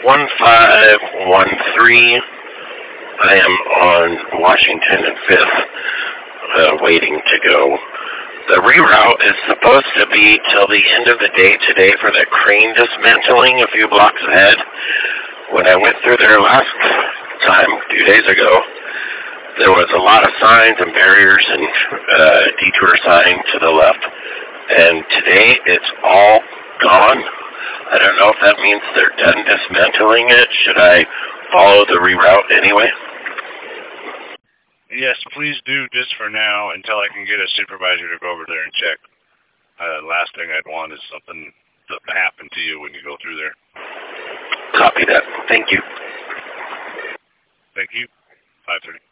1513. I am on Washington and 5th, waiting to go. The reroute is supposed to be till the end of the day today for the crane dismantling a few blocks ahead. When I went through there last time, 2 days ago, there was a lot of signs and barriers and detour sign to the left. And today it's all gone. I don't know if that means they're done dismantling it. Should I follow the reroute anyway? Yes, please do, just for now, until I can get a supervisor to go over there and check. Last thing I'd want is something to happen to you when you go through there. Copy that. Thank you. Thank you. 5:30.